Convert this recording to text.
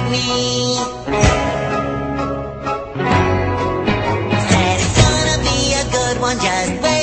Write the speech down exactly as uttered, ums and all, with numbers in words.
me. Said it's gonna be a good one, just wait.